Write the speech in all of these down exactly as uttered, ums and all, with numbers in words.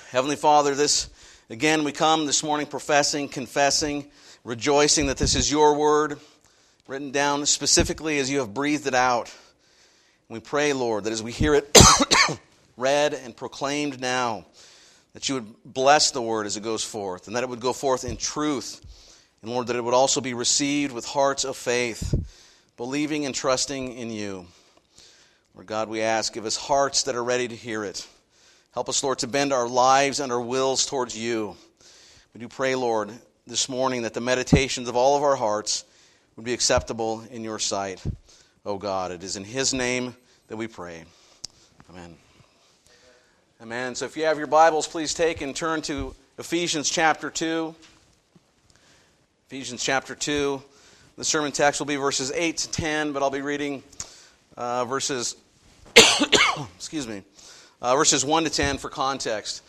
Heavenly Father, this again we come this morning professing, confessing, rejoicing that this is your word, written down specifically as you have breathed it out. We pray, Lord, that as we hear it read and proclaimed now, that you would bless the word as it goes forth, and that it would go forth in truth. And Lord, that it would also be received with hearts of faith, believing and trusting in you. Lord God, we ask, give us hearts that are ready to hear it. Help us, Lord, to bend our lives and our wills towards you. We do pray, Lord, this morning that the meditations of all of our hearts would be acceptable in your sight. Oh God, it is in his name that we pray. Amen. Amen. So if you have your Bibles, please take and turn to Ephesians chapter two. Ephesians chapter two. The sermon text will be verses eight to ten, but I'll be reading uh, verses, excuse me, uh, verses one to ten for context.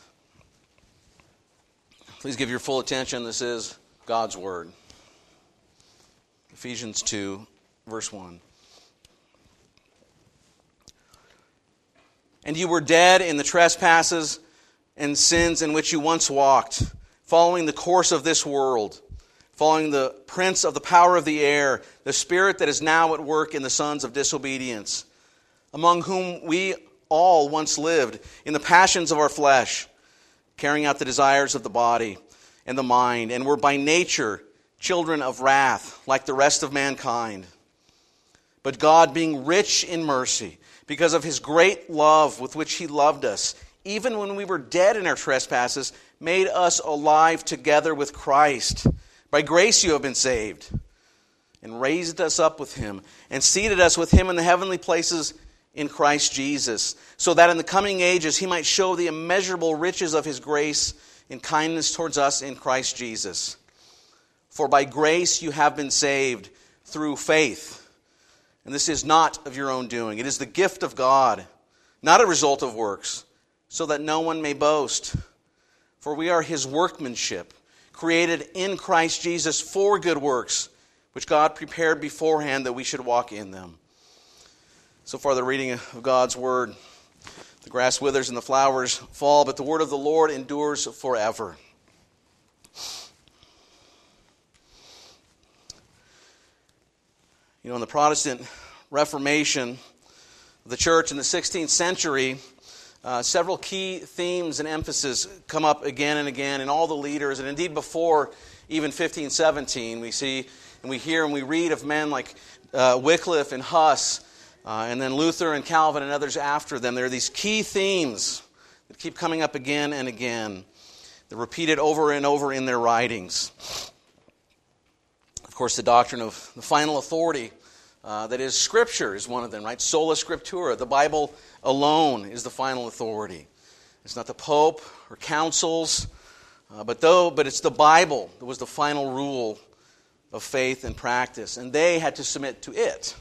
Please give your full attention. This is God's Word. Ephesians two, verse one. And you were dead in the trespasses and sins in which you once walked, following the course of this world, following the prince of the power of the air, the spirit that is now at work in the sons of disobedience, among whom we all once lived in the passions of our flesh, carrying out the desires of the body and the mind, and were by nature children of wrath, like the rest of mankind. But God, being rich in mercy, because of his great love with which he loved us, even when we were dead in our trespasses, made us alive together with Christ. By grace you have been saved, and raised us up with him, and seated us with him in the heavenly places in Christ Jesus, so that in the coming ages he might show the immeasurable riches of his grace in kindness towards us in Christ Jesus. For by grace you have been saved through faith. And this is not of your own doing. It is the gift of God, not a result of works, so that no one may boast. For we are his workmanship, created in Christ Jesus for good works, which God prepared beforehand that we should walk in them. So far the reading of God's Word. The grass withers and the flowers fall, but the word of the Lord endures forever. You know, in the Protestant Reformation of the church in the sixteenth century, uh, several key themes and emphasis come up again and again in all the leaders, and indeed before even fifteen seventeen, we see and we hear and we read of men like uh, Wycliffe and Huss, uh, and then Luther and Calvin and others after them. There are these key themes that keep coming up again and again. They're repeated over and over in their writings. Of course, the doctrine of the final authority, uh, that is, Scripture is one of them, right? Sola Scriptura, the Bible alone is the final authority. It's not the Pope or councils, uh, but though, but it's the Bible that was the final rule of faith and practice, and they had to submit to it.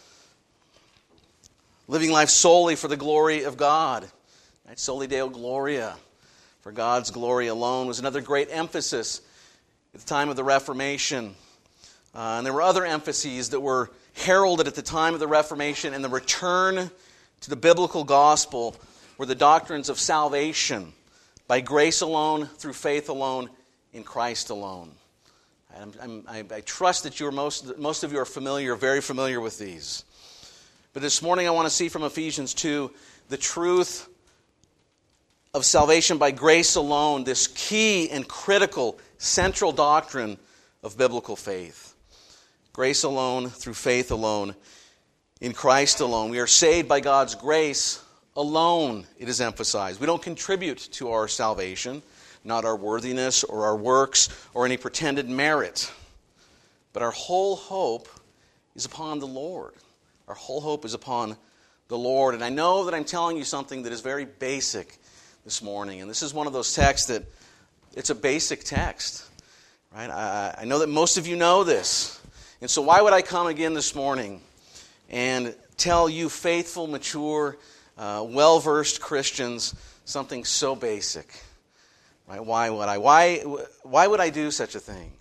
Living life solely for the glory of God, right? Soli Deo Gloria, for God's glory alone, was another great emphasis at the time of the Reformation. Uh, and there were other emphases that were heralded at the time of the Reformation, and the return to the biblical gospel were the doctrines of salvation by grace alone, through faith alone, in Christ alone. I'm, I'm, I, I trust that you are most, most of you are familiar, very familiar with these. But this morning I want to see from Ephesians two the truth of salvation by grace alone, this key and critical central doctrine of biblical faith. Grace alone, through faith alone, in Christ alone. We are saved by God's grace alone, it is emphasized. We don't contribute to our salvation, not our worthiness or our works or any pretended merit. But our whole hope is upon the Lord. Our whole hope is upon the Lord. And I know that I'm telling you something that is very basic this morning. And this is one of those texts that it's a basic text. Right? I, I know that most of you know this. And so why would I come again this morning and tell you faithful, mature, uh, well-versed Christians something so basic? Right? Why would I? Why, why would I do such a thing?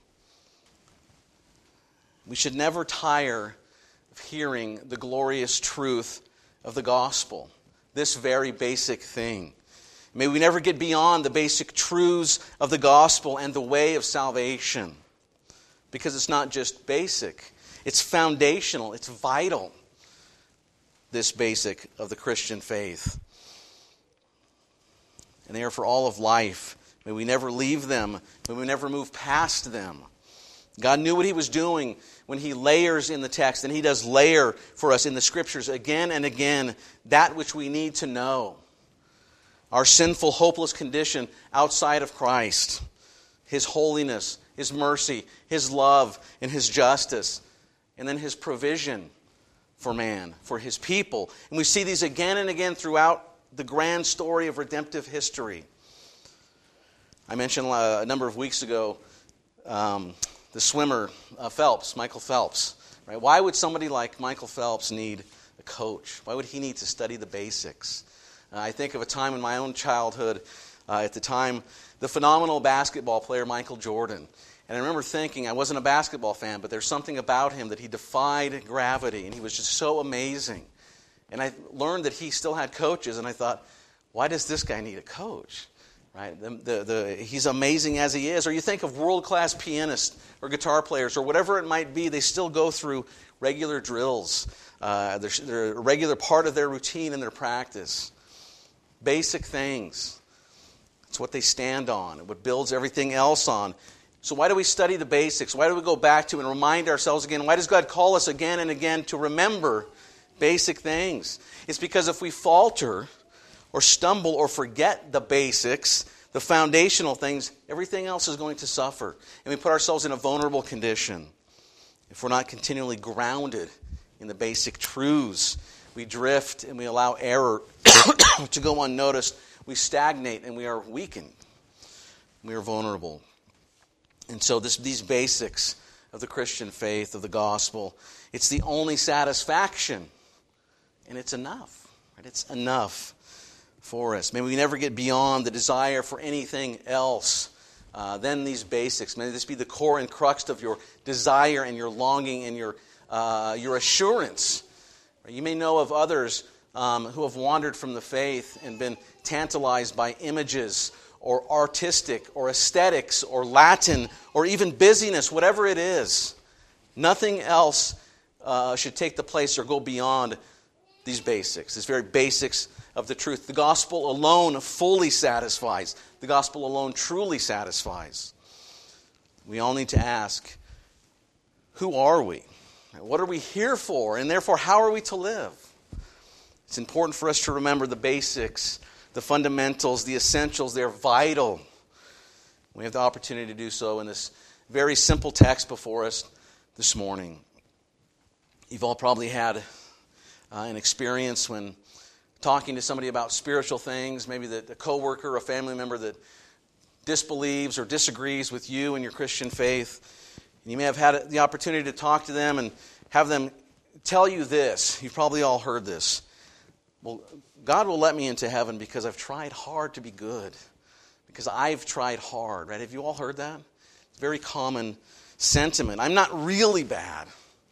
We should never tire of hearing the glorious truth of the gospel, this very basic thing. May we never get beyond the basic truths of the gospel and the way of salvation. Because it's not just basic. It's foundational. It's vital. This basic of the Christian faith. And they are for all of life. May we never leave them. May we never move past them. God knew what He was doing when He layers in the text. And He does layer for us in the Scriptures again and again that which we need to know. Our sinful, hopeless condition outside of Christ. His holiness, His mercy, His love, and His justice. And then His provision for man, for His people. And we see these again and again throughout the grand story of redemptive history. I mentioned a number of weeks ago um, the swimmer uh, Phelps, Michael Phelps. Right? Why would somebody like Michael Phelps need a coach? Why would he need to study the basics? Uh, I think of a time in my own childhood, uh, at the time, the phenomenal basketball player Michael Jordan. And I remember thinking, I wasn't a basketball fan, but there's something about him that he defied gravity, and he was just so amazing. And I learned that he still had coaches, and I thought, why does this guy need a coach? Right? The, the, the, he's amazing as he is. Or you think of world-class pianists or guitar players or whatever it might be, they still go through regular drills. Uh, they're, they're a regular part of their routine and their practice. Basic things. It's what they stand on. What builds everything else on. So why do we study the basics? Why do we go back to and remind ourselves again? Why does God call us again and again to remember basic things? It's because if we falter or stumble or forget the basics, the foundational things, everything else is going to suffer. And we put ourselves in a vulnerable condition. If we're not continually grounded in the basic truths, we drift and we allow error to go unnoticed. We stagnate and we are weakened. We are vulnerable. And so this, these basics of the Christian faith, of the gospel, it's the only satisfaction. And it's enough. Right? It's enough for us. May we never get beyond the desire for anything else uh, than these basics. May this be the core and crux of your desire and your longing and your, uh, your assurance. You may know of others um, who have wandered from the faith and been tantalized by images or artistic or aesthetics or Latin or even busyness, whatever it is. Nothing else uh, should take the place or go beyond these basics, these very basics of the truth. The gospel alone fully satisfies. The gospel alone truly satisfies. We all need to ask, who are we? What are we here for? And therefore, how are we to live? It's important for us to remember the basics, the fundamentals, the essentials. They're vital. We have the opportunity to do so in this very simple text before us this morning. You've all probably had uh, an experience when talking to somebody about spiritual things, maybe the, a coworker or a family member that disbelieves or disagrees with you and your Christian faith. You may have had the opportunity to talk to them and have them tell you this. You've probably all heard this. Well, God will let me into heaven because I've tried hard to be good. Because I've tried hard, right? Have you all heard that? It's a very common sentiment. I'm not really bad.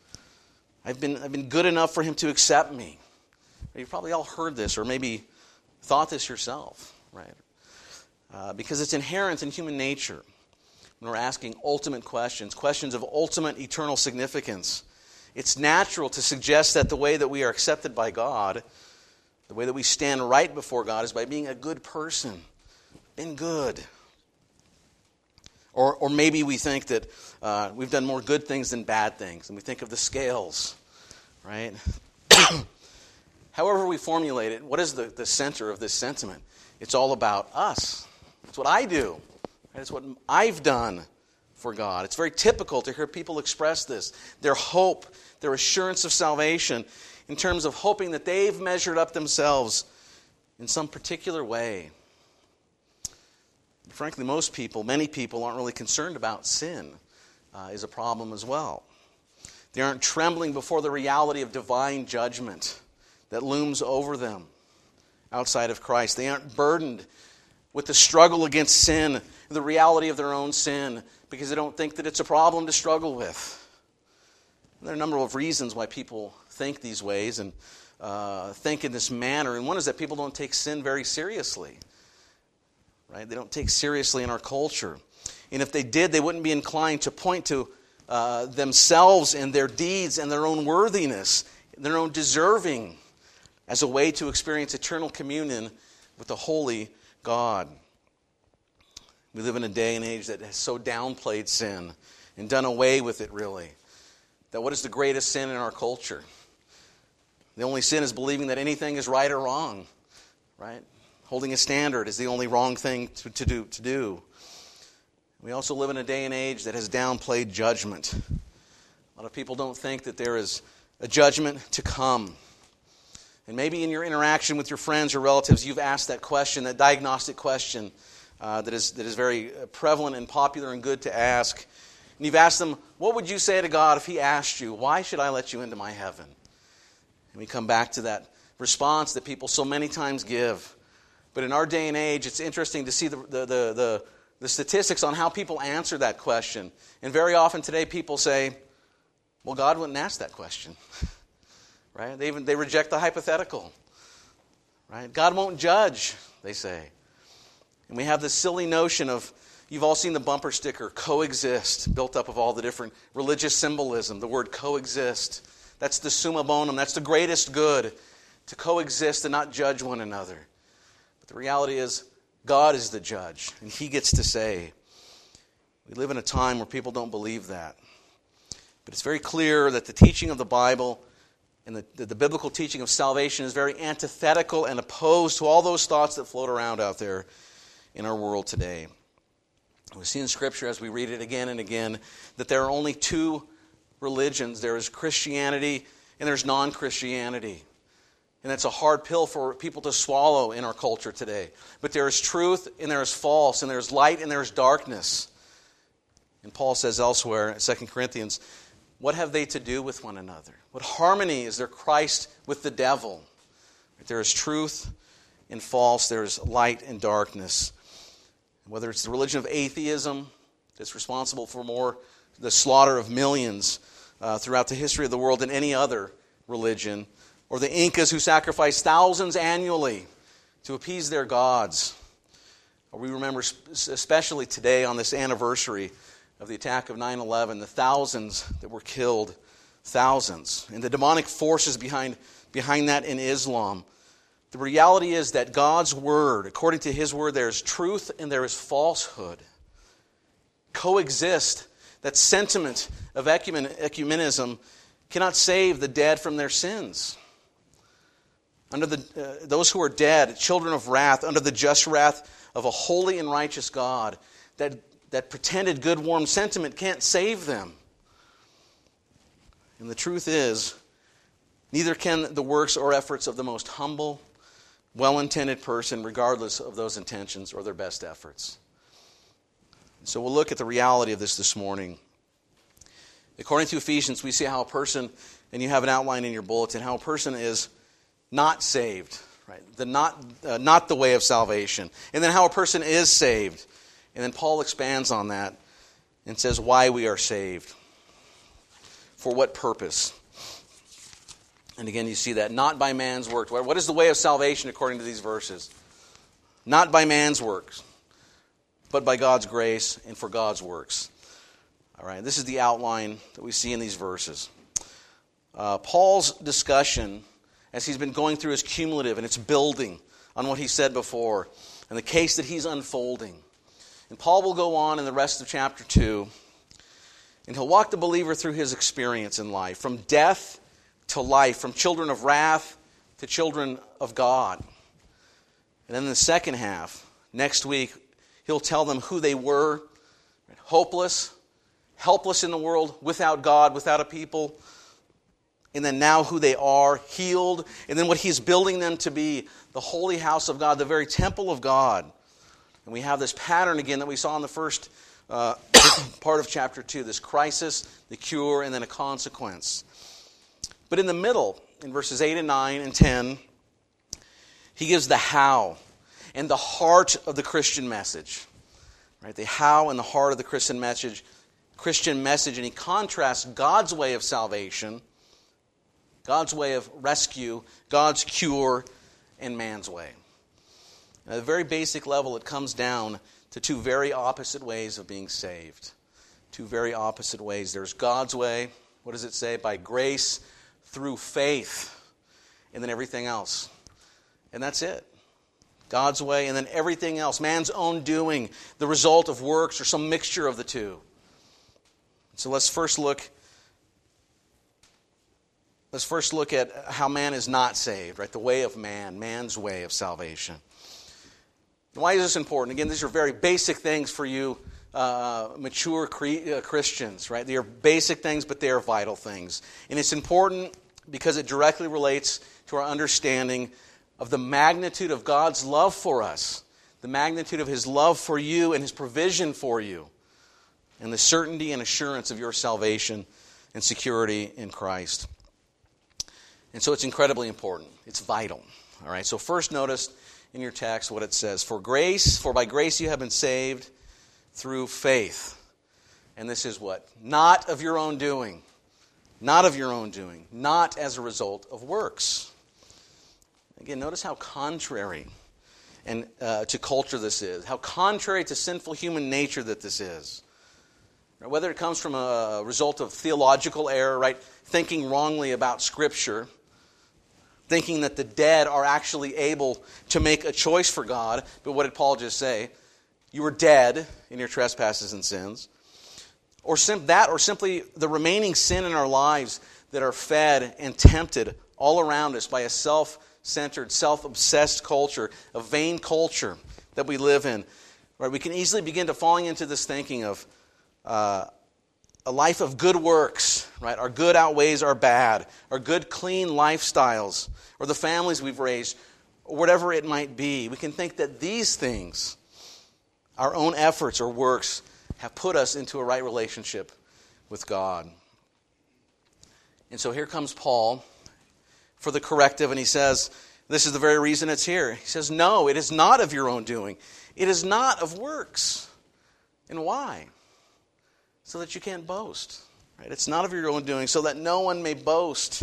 I've been, I've been good enough for Him to accept me. You've probably all heard this or maybe thought this yourself, right? Uh, because it's inherent in human nature. When we're asking ultimate questions, questions of ultimate eternal significance, it's natural to suggest that the way that we are accepted by God, the way that we stand right before God, is by being a good person, being good. Or, or maybe we think that uh, we've done more good things than bad things, and we think of the scales, right? However we formulate it, what is the, the center of this sentiment? It's all about us. It's what I do. It's what I've done for God. It's very typical to hear people express this. Their hope, their assurance of salvation, in terms of hoping that they've measured up themselves in some particular way. Frankly, most people, many people, aren't really concerned about sin uh, is a problem as well. They aren't trembling before the reality of divine judgment that looms over them outside of Christ. They aren't burdened with the struggle against sin, the reality of their own sin, because they don't think that it's a problem to struggle with. And there are a number of reasons why people think these ways and uh, think in this manner. And one is that people don't take sin very seriously. right? They don't take seriously in our culture. And if they did, they wouldn't be inclined to point to uh, themselves and their deeds and their own worthiness, their own deserving, as a way to experience eternal communion with the holy God. We live in a day and age that has so downplayed sin and done away with it, really. That what is the greatest sin in our culture? The only sin is believing that anything is right or wrong, right? Holding a standard is the only wrong thing to, to do. To do. We also live in a day and age that has downplayed judgment. A lot of people don't think that there is a judgment to come. And maybe in your interaction with your friends or relatives, you've asked that question, that diagnostic question uh, that is that is very prevalent and popular and good to ask. And you've asked them, what would you say to God if He asked you, why should I let you into my heaven? And we come back to that response that people so many times give. But in our day and age, it's interesting to see the the the, the, the statistics on how people answer that question. And very often today people say, well, God wouldn't ask that question. Right? They even they reject the hypothetical. Right? God won't judge, they say. And we have this silly notion of, you've all seen the bumper sticker, coexist, built up of all the different religious symbolism, the word coexist. That's the summa bonum, that's the greatest good, to coexist and not judge one another. But the reality is, God is the judge, and He gets to say. We live in a time where people don't believe that. But it's very clear that the teaching of the Bible and the, the, the biblical teaching of salvation is very antithetical and opposed to all those thoughts that float around out there in our world today. We see in Scripture, as we read it again and again, that there are only two religions. There is Christianity and there's non-Christianity. And that's a hard pill for people to swallow in our culture today. But there is truth and there is false, and there is light and there is darkness. And Paul says elsewhere in Second Corinthians, what have they to do with one another? What harmony is there Christ with the devil? There is truth and false, there is light and darkness. Whether it's the religion of atheism that's responsible for more the slaughter of millions uh, throughout the history of the world than any other religion, or the Incas who sacrificed thousands annually to appease their gods. Or we remember especially today on this anniversary of the attack of nine eleven, the thousands that were killed, thousands, and the demonic forces behind, behind that in Islam. The reality is that God's Word, according to His Word, there is truth and there is falsehood. Coexist. That sentiment of ecumen- ecumenism cannot save the dead from their sins. Under the uh, those who are dead, children of wrath, under the just wrath of a holy and righteous God, that, that pretended good, warm sentiment can't save them. And the truth is, neither can the works or efforts of the most humble, well-intended person, regardless of those intentions or their best efforts. So we'll look at the reality of this this morning. According to Ephesians, we see how a person, and you have an outline in your bulletin, how a person is not saved, right? The not uh, not the way of salvation, and then how a person is saved, and then Paul expands on that and says why we are saved, for what purpose. And again, you see that, not by man's works. What is the way of salvation according to these verses? Not by man's works, but by God's grace and for God's works. All right, this is the outline that we see in these verses. Uh, Paul's discussion, as he's been going through, is cumulative, and it's building on what he said before, and the case that he's unfolding. And Paul will go on in the rest of chapter two, and he'll walk the believer through his experience in life, from death to life, from children of wrath to children of God. And then in the second half, next week, he'll tell them who they were, hopeless, helpless in the world, without God, without a people, and then now who they are, healed, and then what he's building them to be, the holy house of God, the very temple of God. And we have this pattern again that we saw in the first uh, part of chapter two, this crisis, the cure, and then a consequence. But in the middle, in verses eight and nine and ten, he gives the how and the heart of the Christian message. Right? The how and the heart of the Christian message, Christian message, and he contrasts God's way of salvation, God's way of rescue, God's cure, and man's way. At a very basic level, it comes down to two very opposite ways of being saved. Two very opposite ways. There's God's way. What does it say? By grace through faith. And then everything else. And that's it. God's way and then everything else. Man's own doing. The result of works or some mixture of the two. So let's first look Let's first look at how man is not saved, right? The way of man, man's way of salvation. Why is this important? Again, these are very basic things for you uh, mature cre- uh, Christians, right? They are basic things, but they are vital things. And it's important because it directly relates to our understanding of the magnitude of God's love for us, the magnitude of His love for you and His provision for you, and the certainty and assurance of your salvation and security in Christ. And so it's incredibly important. It's vital. All right. So first, notice in your text what it says: "For grace, for by grace you have been saved through faith." And this is what? Not of your own doing. Not of your own doing. Not as a result of works. Again, notice how contrary and uh, to culture this is. How contrary to sinful human nature that this is. Whether it comes from a result of theological error, right? Thinking wrongly about Scripture. Thinking that the dead are actually able to make a choice for God. But what did Paul just say? You were dead in your trespasses and sins. Or sim- that, or simply the remaining sin in our lives that are fed and tempted all around us by a self-centered, self-obsessed culture, a vain culture that we live in. Right? We can easily begin to falling into this thinking of uh, a life of good works, right? Our good outweighs our bad, our good, clean lifestyles, or the families we've raised, or whatever it might be. We can think that these things, our own efforts or works, have put us into a right relationship with God. And so here comes Paul for the corrective, and he says, this is the very reason it's here. He says, no, it is not of your own doing. It is not of works. And why? So that you can't boast. Right? It's not of your own doing, so that no one may boast.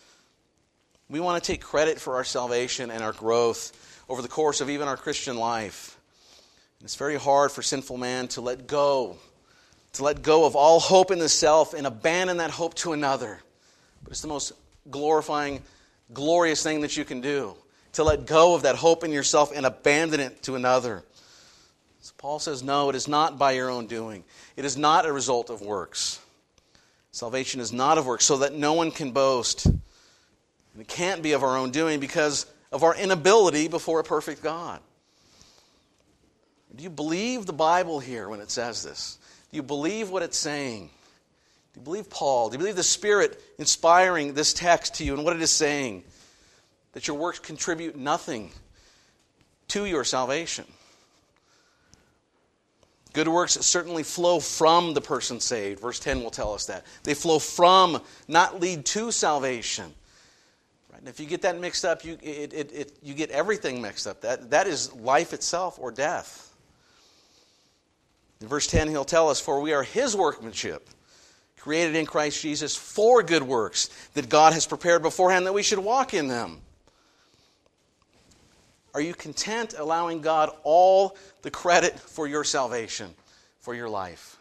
We want to take credit for our salvation and our growth over the course of even our Christian life. And it's very hard for sinful man to let go, to let go of all hope in the self and abandon that hope to another. But it's the most glorifying, glorious thing that you can do, to let go of that hope in yourself and abandon it to another. So Paul says, no, it is not by your own doing. It is not a result of works. Salvation is not of works, so that no one can boast. And it can't be of our own doing because of our inability before a perfect God. Do you believe the Bible here when it says this? Do you believe what it's saying? Do you believe Paul? Do you believe the Spirit inspiring this text to you and what it is saying? That your works contribute nothing to your salvation. Good works certainly flow from the person saved. Verse ten will tell us that. They flow from, not lead to salvation. Right? And if you get that mixed up, you it, it, it, you get everything mixed up. That, that is life itself or death. In verse ten, he'll tell us, for we are His workmanship, created in Christ Jesus for good works, that God has prepared beforehand that we should walk in them. Are you content allowing God all the credit for your salvation, for your life?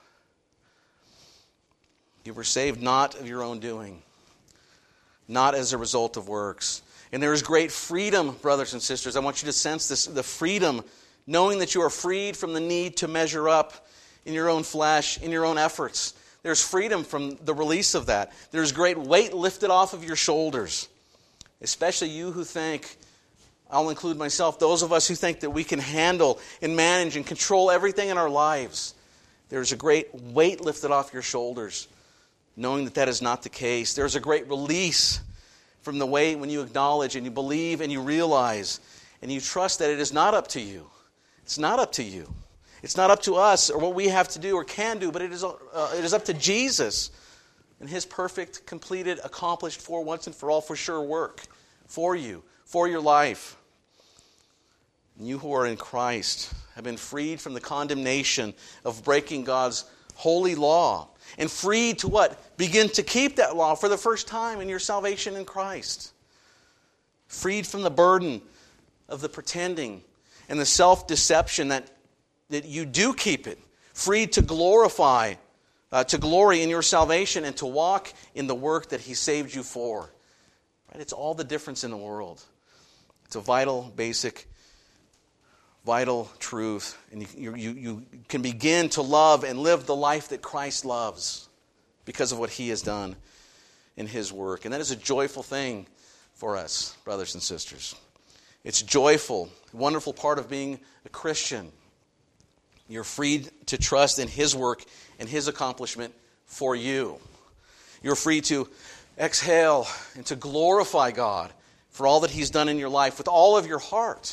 You were saved not of your own doing, not as a result of works. And there is great freedom, brothers and sisters. I want you to sense this, the freedom, knowing that you are freed from the need to measure up in your own flesh, in your own efforts. There's freedom from the release of that. There's great weight lifted off of your shoulders, especially you who think, I'll include myself, those of us who think that we can handle and manage and control everything in our lives. There's a great weight lifted off your shoulders, knowing that that is not the case. There's a great release from the weight when you acknowledge and you believe and you realize and you trust that it is not up to you. It's not up to you. It's not up to us or what we have to do or can do, but it is, uh, it is up to Jesus and His perfect, completed, accomplished for once and for all, for sure work for you, for your life. And you who are in Christ have been freed from the condemnation of breaking God's holy law and freed to what? Begin to keep that law for the first time in your salvation in Christ. Freed from the burden of the pretending and the self-deception that, that you do keep it, free to glorify, uh, to glory in your salvation and to walk in the work that He saved you for. Right? It's all the difference in the world. It's a vital, basic, vital truth. And you, you, you can begin to love and live the life that Christ loves because of what He has done in His work. And that is a joyful thing for us, brothers and sisters. It's joyful, wonderful part of being a Christian. You're free to trust in His work and His accomplishment for you. You're free to exhale and to glorify God for all that He's done in your life with all of your heart.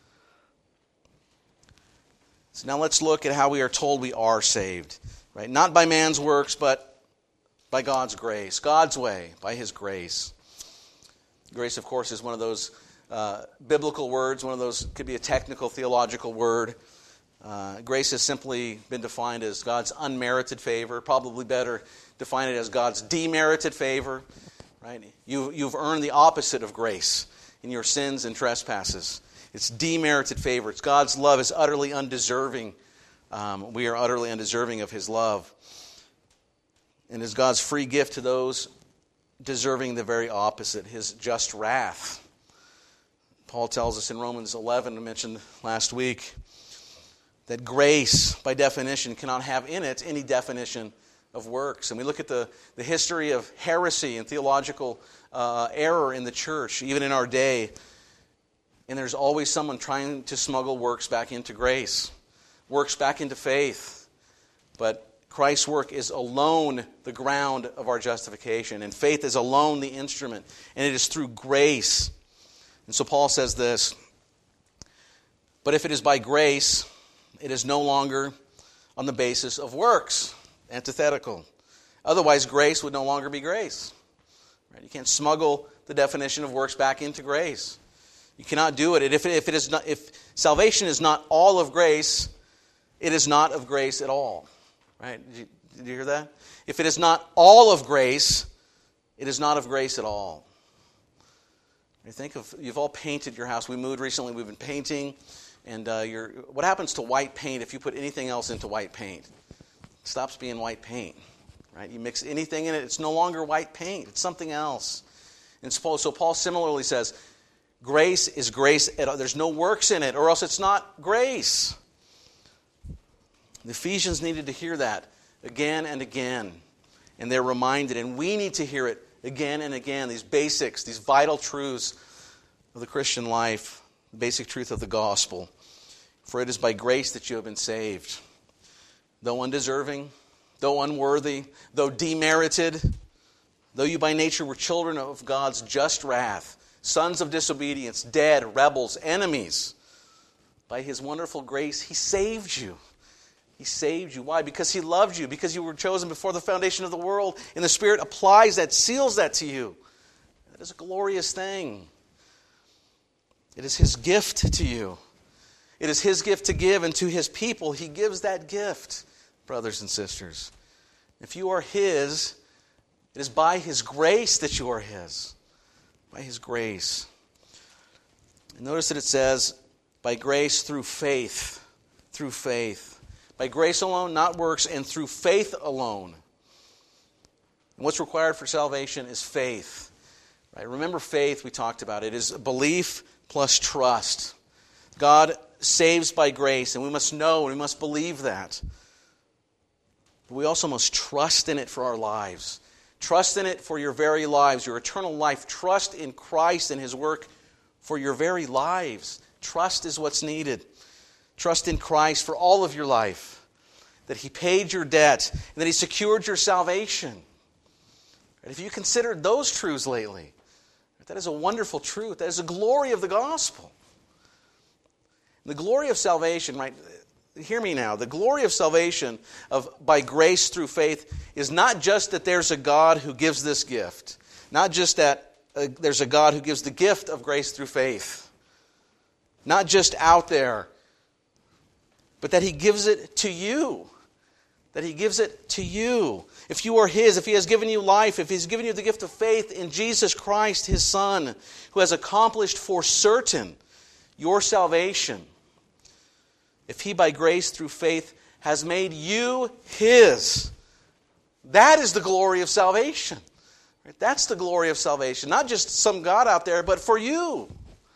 So now let's look at how we are told we are saved. Right? Not by man's works, but by God's grace. God's way, by His grace. Grace, of course, is one of those uh, biblical words. One of those could be a technical, theological word. Uh, grace has simply been defined as God's unmerited favor. Probably better define it as God's demerited favor. Right? You, you've earned the opposite of grace in your sins and trespasses. It's demerited favor. It's God's love is utterly undeserving. Um, we are utterly undeserving of His love. And is God's free gift to those deserving the very opposite, His just wrath. Paul tells us in Romans eleven, I mentioned last week, that grace, by definition, cannot have in it any definition of works. And we look at the, the history of heresy and theological uh, error in the church, even in our day, and there's always someone trying to smuggle works back into grace, works back into faith. But Christ's work is alone the ground of our justification, and faith is alone the instrument, and it is through grace. And so Paul says this, but if it is by grace, it is no longer on the basis of works, antithetical. Otherwise, grace would no longer be grace. Right? You can't smuggle the definition of works back into grace. You cannot do it. If, it, if, it is not, if salvation is not all of grace, it is not of grace at all. Right? Did you, did you hear that? If it is not all of grace, it is not of grace at all. You think of, you've all painted your house. We moved recently. We've been painting. And uh, you're, what happens to white paint if you put anything else into white paint? It stops being white paint. Right? You mix anything in it, it's no longer white paint. It's something else. And so Paul similarly says, grace is grace. There's no works in it, or else it's not grace. The Ephesians needed to hear that again and again. And they're reminded, and we need to hear it again and again, these basics, these vital truths of the Christian life, the basic truth of the gospel. For it is by grace that you have been saved. Though undeserving, though unworthy, though demerited, though you by nature were children of God's just wrath, sons of disobedience, dead, rebels, enemies, by His wonderful grace, He saved you. He saved you. Why? Because He loved you. Because you were chosen before the foundation of the world. And the Spirit applies that, seals that to you. That is a glorious thing. It is His gift to you. It is His gift to give, and to His people He gives that gift, brothers and sisters. If you are His, it is by His grace that you are His. By His grace. And notice that it says, by grace through faith. Through faith. By grace alone, not works, and through faith alone. And what's required for salvation is faith. Right? Remember faith, we talked about. It is belief plus trust. God saves by grace, and we must know and we must believe that. But we also must trust in it for our lives. Trust in it for your very lives, your eternal life. Trust in Christ and His work for your very lives. Trust is what's needed. Trust in Christ for all of your life. That He paid your debt and that He secured your salvation. And if you considered those truths lately, that is a wonderful truth. That is the glory of the gospel. The glory of salvation, right? Hear me now. The glory of salvation of by grace through faith is not just that there's a God who gives this gift. Not just that uh, there's a God who gives the gift of grace through faith. Not just out there. But that He gives it to you. That He gives it to you. If you are His, if He has given you life, if He's given you the gift of faith in Jesus Christ, His Son, who has accomplished for certain your salvation, if he by grace through faith has made you his. That is the glory of salvation. That's the glory of salvation. Not just some God out there, but for you.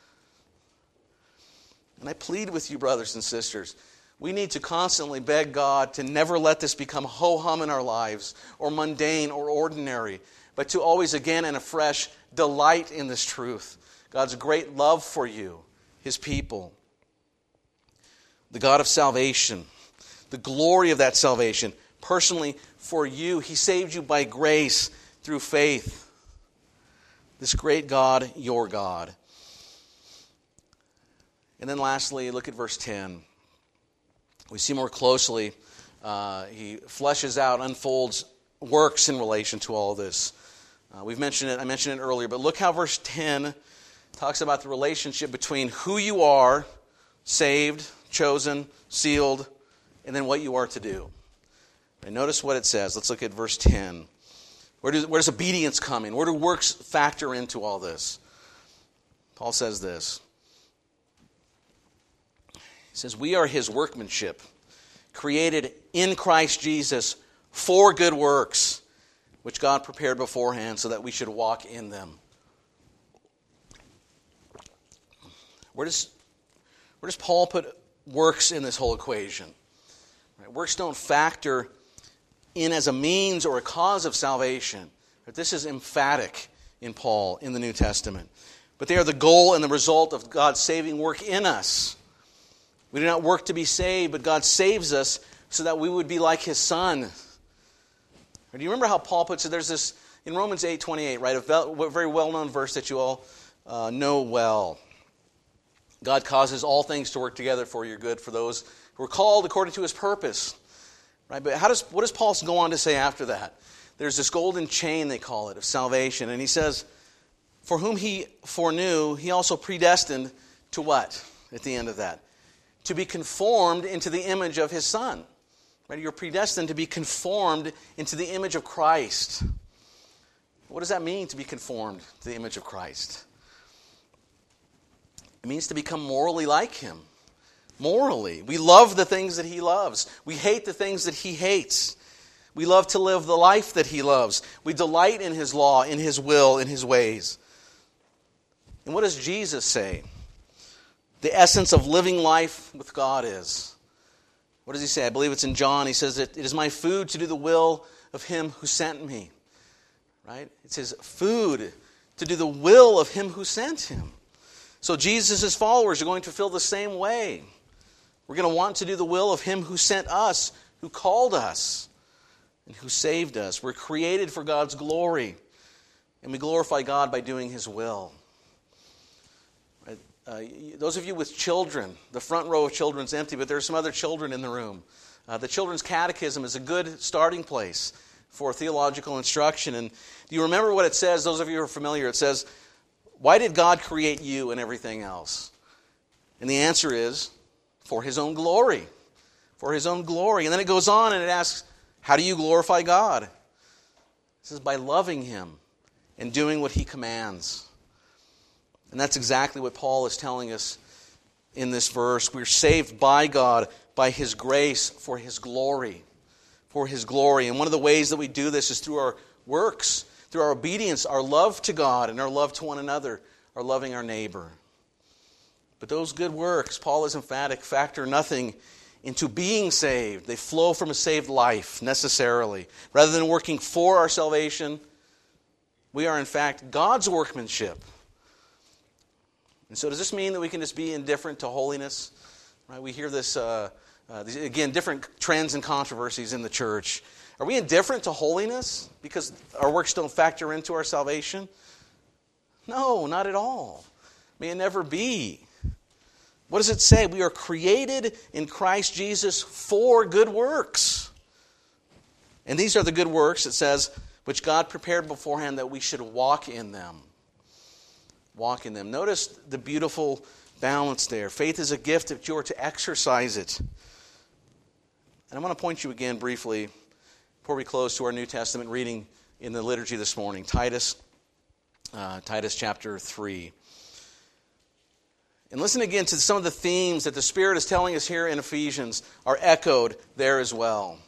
And I plead with you, brothers and sisters, we need to constantly beg God to never let this become ho-hum in our lives, or mundane or ordinary, but to always again and afresh delight in this truth. God's great love for you, his people. The God of salvation, the glory of that salvation, personally for you. He saved you by grace through faith. This great God, your God. And then lastly, look at verse ten. We see more closely, uh, he fleshes out, unfolds works in relation to all this. Uh, we've mentioned it, I mentioned it earlier, but look how verse ten talks about the relationship between who you are, saved, chosen, sealed, and then what you are to do. And notice what it says. Let's look at verse ten. Where does, where does obedience come in? Where do works factor into all this? Paul says this. He says, we are his workmanship, created in Christ Jesus for good works, which God prepared beforehand so that we should walk in them. Where does, where does Paul put works in this whole equation? Right? Works don't factor in as a means or a cause of salvation. But this is emphatic in Paul in the New Testament. But they are the goal and the result of God's saving work in us. We do not work to be saved, but God saves us so that we would be like his Son. Do you remember how Paul puts it? There's this, in Romans eight twenty-eight, right, a very well-known verse that you all uh, know well. God causes all things to work together for your good, for those who are called according to his purpose. Right? But how does what does Paul go on to say after that? There's this golden chain, they call it, of salvation. And he says, for whom he foreknew, he also predestined to what? At the end of that. To be conformed into the image of his Son. Right? You're predestined to be conformed into the image of Christ. What does that mean, to be conformed to the image of Christ? It means to become morally like him. Morally. We love the things that he loves. We hate the things that he hates. We love to live the life that he loves. We delight in his law, in his will, in his ways. And what does Jesus say? The essence of living life with God is. What does he say? I believe it's in John. He says, it is my food to do the will of him who sent me. Right? It's his food to do the will of him who sent him. So Jesus' followers are going to feel the same way. We're going to want to do the will of him who sent us, who called us, and who saved us. We're created for God's glory, and we glorify God by doing his will. Right? Uh, those of you with children, the front row of children's empty, but there are some other children in the room. Uh, the Children's Catechism is a good starting place for theological instruction. And do you remember what it says? Those of you who are familiar, it says, why did God create you and everything else? And the answer is, for his own glory. For his own glory. And then it goes on and it asks, how do you glorify God? It says, by loving him and doing what he commands. And that's exactly what Paul is telling us in this verse. We're saved by God, by his grace, for his glory. For his glory. And one of the ways that we do this is through our works, through our obedience, our love to God and our love to one another, our loving our neighbor. But those good works, Paul is emphatic, factor nothing into being saved. They flow from a saved life, necessarily. Rather than working for our salvation, we are in fact God's workmanship. And so does this mean that we can just be indifferent to holiness? Right? We hear this, uh, uh, these, again, different trends and controversies in the church. Are we indifferent to holiness because our works don't factor into our salvation? No, not at all. May it never be. What does it say? We are created in Christ Jesus for good works. And these are the good works, it says, which God prepared beforehand that we should walk in them. Walk in them. Notice the beautiful balance there. Faith is a gift if you are to exercise it. And I want to point you again briefly, before we close, to our New Testament reading in the liturgy this morning. Titus, uh, Titus chapter three. And listen again to some of the themes that the Spirit is telling us here in Ephesians are echoed there as well.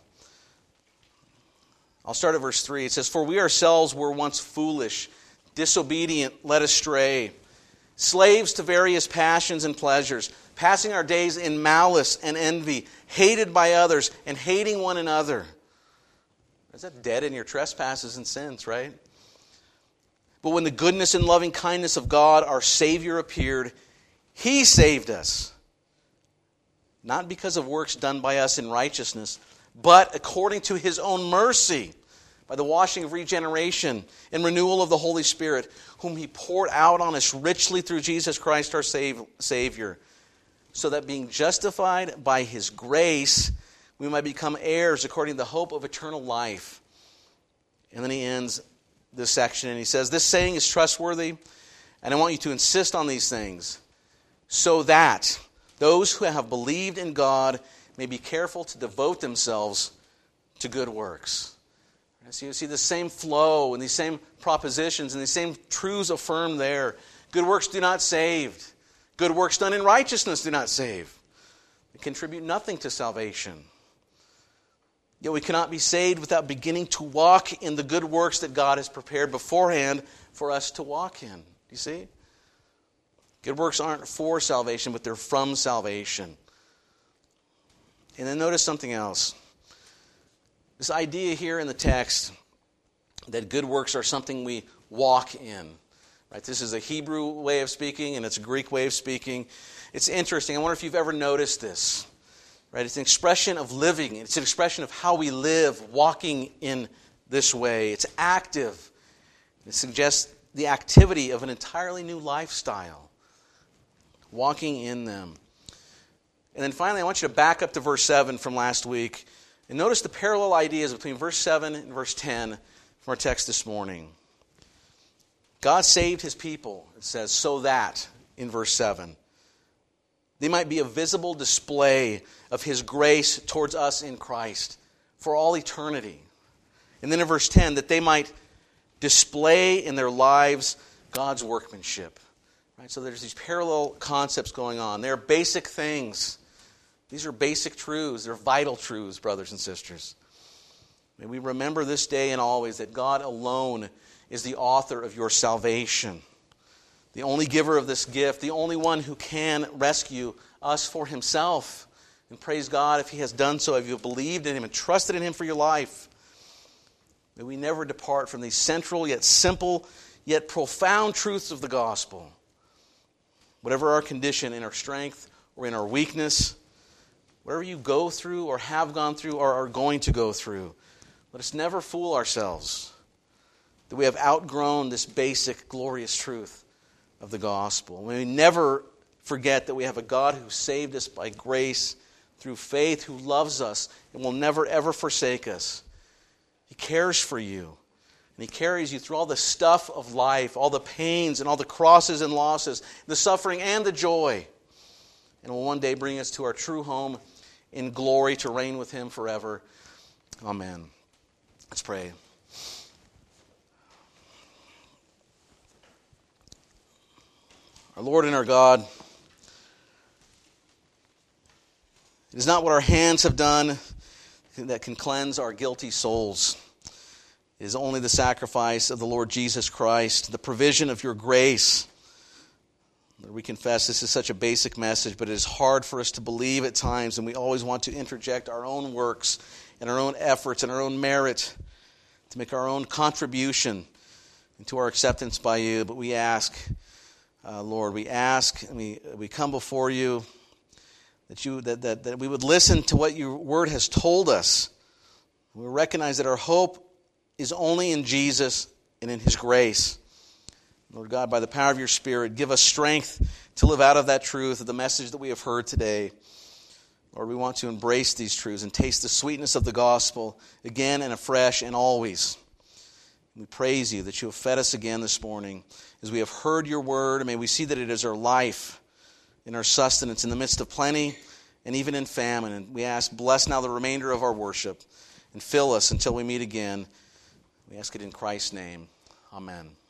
I'll start at verse three. It says, "For we ourselves were once foolish, disobedient, led astray, slaves to various passions and pleasures, passing our days in malice and envy, hated by others and hating one another." Is that dead in your trespasses and sins, right? "But when the goodness and loving kindness of God, our Savior, appeared, He saved us, not because of works done by us in righteousness, but according to His own mercy, by the washing of regeneration and renewal of the Holy Spirit, whom He poured out on us richly through Jesus Christ our Savior, so that being justified by His grace, we might become heirs according to the hope of eternal life." And then he ends this section and he says, "This saying is trustworthy, and I want you to insist on these things, so that those who have believed in God may be careful to devote themselves to good works." So you see the same flow and these same propositions and these same truths affirmed there. Good works do not save. Good works done in righteousness do not save. They contribute nothing to salvation. Yet we cannot be saved without beginning to walk in the good works that God has prepared beforehand for us to walk in. You see? Good works aren't for salvation, but they're from salvation. And then notice something else. This idea here in the text that good works are something we walk in. Right? This is a Hebrew way of speaking, and it's a Greek way of speaking. It's interesting. I wonder if you've ever noticed this. Right? It's an expression of living. It's an expression of how we live, walking in this way. It's active. It suggests the activity of an entirely new lifestyle. Walking in them. And then finally, I want you to back up to verse seven from last week. And notice the parallel ideas between verse seven and verse ten from our text this morning. God saved His people, it says, so that, in verse seven, they might be a visible display of His grace towards us in Christ for all eternity. And then in verse ten, that they might display in their lives God's workmanship. Right? So there's these parallel concepts going on. They're basic things. These are basic truths. They're vital truths, brothers and sisters. May we remember this day and always that God alone is the author of your salvation. The only giver of this gift, the only one who can rescue us for Himself. And praise God if He has done so, if you have believed in Him and trusted in Him for your life. May we never depart from these central yet simple yet profound truths of the gospel. Whatever our condition, in our strength or in our weakness, whatever you go through or have gone through or are going to go through, let us never fool ourselves that we have outgrown this basic, glorious truth of the gospel. May we never forget that we have a God who saved us by grace through faith, who loves us and will never, ever forsake us. He cares for you. And He carries you through all the stuff of life, all the pains and all the crosses and losses, the suffering and the joy. And will one day bring us to our true home in glory to reign with Him forever. Amen. Let's pray. Our Lord and our God, it is not what our hands have done that can cleanse our guilty souls. It is only the sacrifice of the Lord Jesus Christ, the provision of your grace. Lord, we confess this is such a basic message, but it is hard for us to believe at times, and we always want to interject our own works and our own efforts and our own merit to make our own contribution into our acceptance by you. But we ask, uh, Lord, we ask and we we come before you that you that, that that we would listen to what your word has told us. We recognize that our hope is only in Jesus and in His grace. Lord God, by the power of your Spirit, give us strength to live out of that truth, of the message that we have heard today. Lord, we want to embrace these truths and taste the sweetness of the gospel again and afresh and always. We praise you that you have fed us again this morning as we have heard your word, and may we see that it is our life and our sustenance in the midst of plenty and even in famine. And we ask, bless now the remainder of our worship and fill us until we meet again. We ask it in Christ's name. Amen.